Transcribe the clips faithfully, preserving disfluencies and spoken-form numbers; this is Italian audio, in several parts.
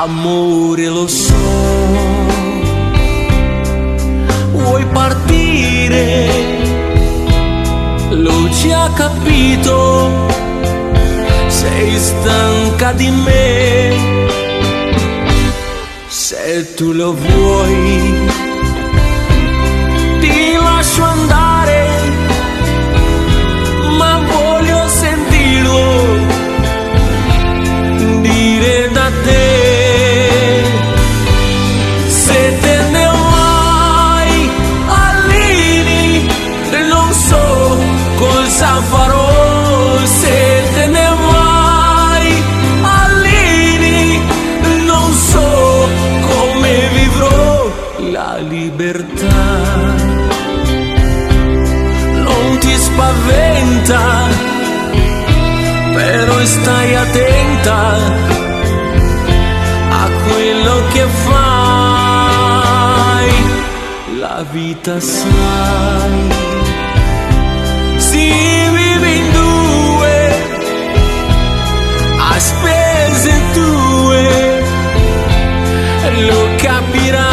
Amore, lo so, vuoi partire, l'ho già capito, sei stanca di me. Se tu lo vuoi, ti lascio andare, ma voglio sentirlo dire da te. Se te ne vai, Allini, non so cosa farò. Se te ne vai, Allini, non so come vivrò la libertà. Non ti spaventa, però stai attenta a quello che fai. La vita sai, si vive in due, a spese tue, lo capirai.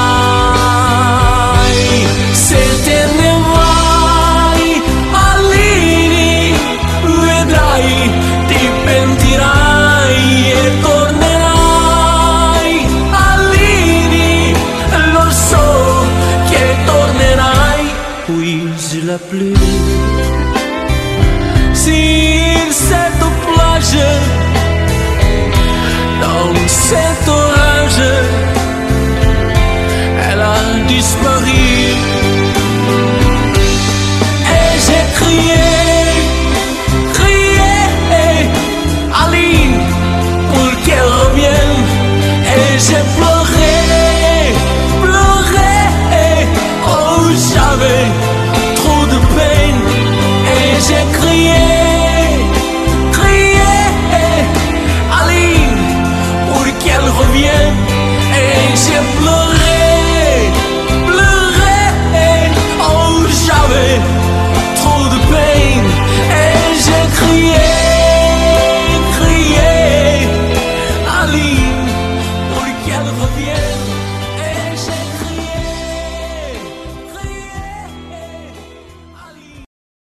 Se te ne vai, Allini, vedrai, ti pentirai e tornerai. Allini, lo so che tornerai. Puis la pluie sur cette plage, dans cet orage, elle a disparu.